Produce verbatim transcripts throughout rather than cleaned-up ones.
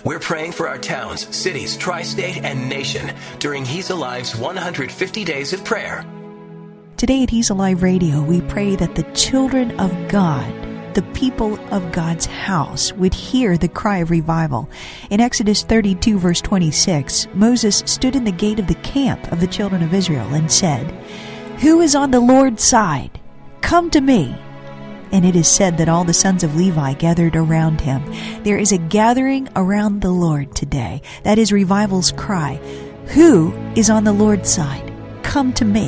We're praying for our towns, cities, tri-state, and nation during He's Alive's one hundred fifty Days of Prayer. Today at He's Alive Radio, we pray that the children of God, the people of God's house, would hear the cry of revival. In Exodus thirty-two, verse twenty-six, Moses stood in the gate of the camp of the children of Israel and said, "Who is on the Lord's side? Come to me." And it is said that all the sons of Levi gathered around him. There is a gathering around the Lord today. That is revival's cry. Who is on the Lord's side? Come to me.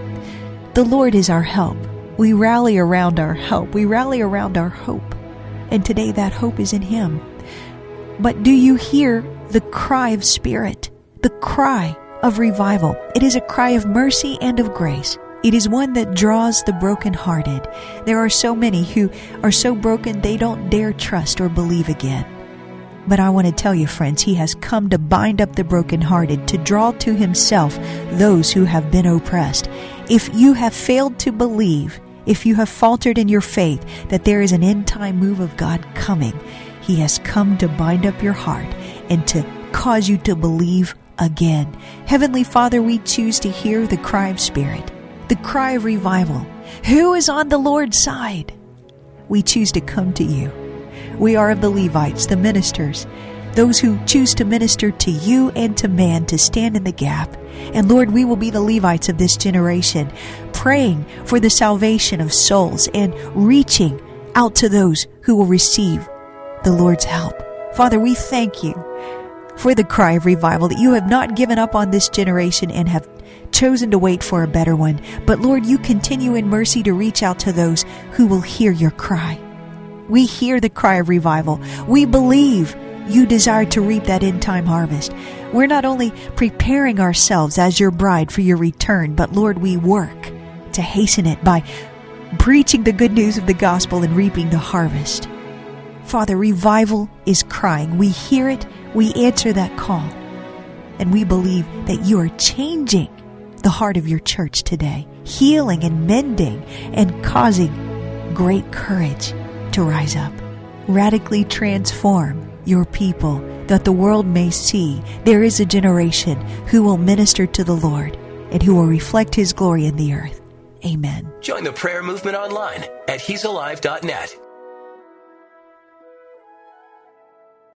The Lord is our help. We rally around our help. We rally around our hope. And today that hope is in Him. But do you hear the cry of spirit? The cry of revival. It is a cry of mercy and of grace. It is one that draws the brokenhearted. There are so many who are so broken they don't dare trust or believe again. But I want to tell you, friends, He has come to bind up the brokenhearted, to draw to Himself those who have been oppressed. If you have failed to believe, if you have faltered in your faith that there is an end-time move of God coming, He has come to bind up your heart and to cause you to believe again. Heavenly Father, we choose to hear the cry of spirit, the cry of revival. Who is on the Lord's side? We choose to come to you. We are of the Levites, the ministers, those who choose to minister to you and to man, to stand in the gap. And Lord, we will be the Levites of this generation, praying for the salvation of souls and reaching out to those who will receive the Lord's help. Father, we thank you for the cry of revival, that you have not given up on this generation and have chosen to wait for a better one. But Lord, you continue in mercy to reach out to those who will hear your cry. We hear the cry of revival. We believe you desire to reap that end-time harvest. We're not only preparing ourselves as your bride for your return, but Lord, we work to hasten it by preaching the good news of the gospel and reaping the harvest. Father, revival is crying. We hear it. We answer that call. And we believe that you are changing the heart of your church today, healing and mending and causing great courage to rise up. Radically transform your people, that the world may see there is a generation who will minister to the Lord and who will reflect His glory in the earth. Amen. Join the prayer movement online at he's alive dot net.